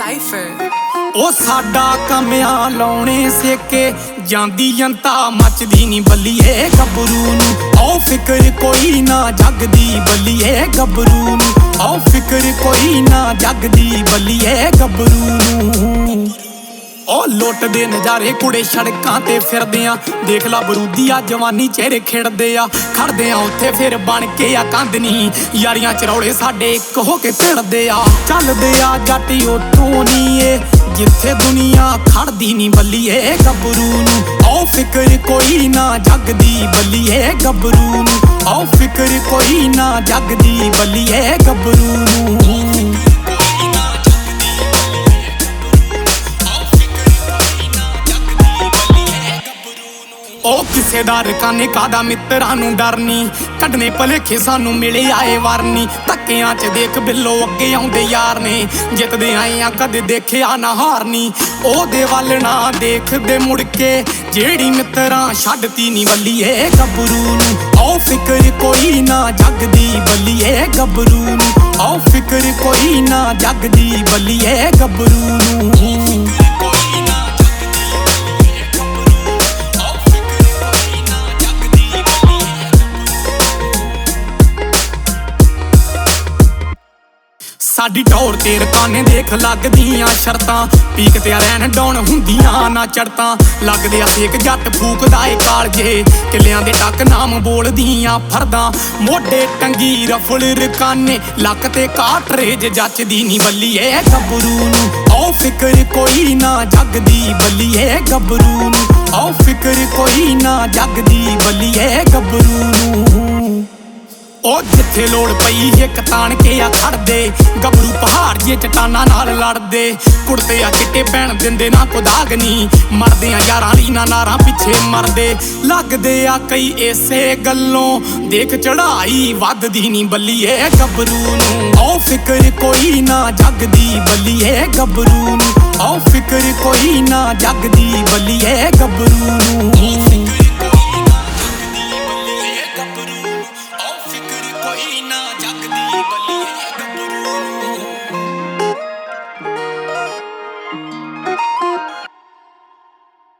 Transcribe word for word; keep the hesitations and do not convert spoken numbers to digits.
Cypher ओ साडा कमियां लाउणे सेके ਜਾਂਦੀ ਜਨਤਾ ਮੱਚਦੀ ਨੀ ਬੱਲੀਏ ਗੱਭਰੂ ਨੂੰ ਔ ਫਿਕਰ ਕੋਈ ਨਾ ਜਗਦੀ ਬੱਲੀਏ ਗੱਭਰੂ ਨੂੰ ਔ ਫਿਕਰ ਕੋਈ ਨਾ ਜਗਦੀ ਬੱਲੀਏ ਗੱਭਰੂ ਨੂੰ ओ लुटदे नज़ारे कुड़े सड़कां ते फिरदे आ देख ला बरूदिया जवानी चेहरे खिड़दे आ खड़दे आ उत्थे फिर बन के आ कंध नी यारियां चरौड़े साडे इक हो के भिड़दे आ चलदे आ जट उत्थों नी ए जिथे दुनिया खड़दी नी बल्लीए गभरू नूं औ फिकर कोई ना जगदी बल्लीए गभरू नूं औ फिकर कोई ना जगदी बल्लीए गभरू नूं ओ किसे दा रकाने कादा मित्रां नूं डर नी कढने भलेखे सानू मिले आए वारनी धक्कियां च देख बिल्लो अगे आउंदे यार ने जितदे आए आ कदे देखिया ना हारनी ओदे वल ना देखदे मुड़ के जेड़ी मित्रां छड्डती नी बल्लीए गभरू नूं औ फिकर कोई ना जगदी बल्लीए गभरू नूं औ फिकर कोई ना जगदी बल्लीए गभरू नूं साडी टौर ते रकाने देख लगदियां शर्तां पीक ते रहन डाउन हुंदियां ना चढ़तां लगदे आ सेक जट फूकदा ए कालजे किल्लियां दे टक नाम बोलदियां फरदां मोढे टंगी रफल रकाने लक ते काटरेज जचदी नी बल्लीए गभरू नूं औ फिकर कोई ना जगदी बल्लीए गभरू नूं औ फिकर कोई ना जगदी बल्लीए गभरू नूं ओ जिथे लोड़ पई हिक तान के आ खड़दे गभरू पहाड़ जे चट्टाना नाल लड़दे कुड़ते आ चिट्टे पैण दिंदे ना को दाग नी मरदे आ यारां लीना नारां पिछे मरदे लगदे आ कई ऐसे गल्लों देख चढ़ाई वधदी नी बल्लीए गभरू नूं औ फिकर कोई ना जगदी बल्लीए गभरू नूं औ फिकर कोई ना जगदी बल्लीए गभरू नूं।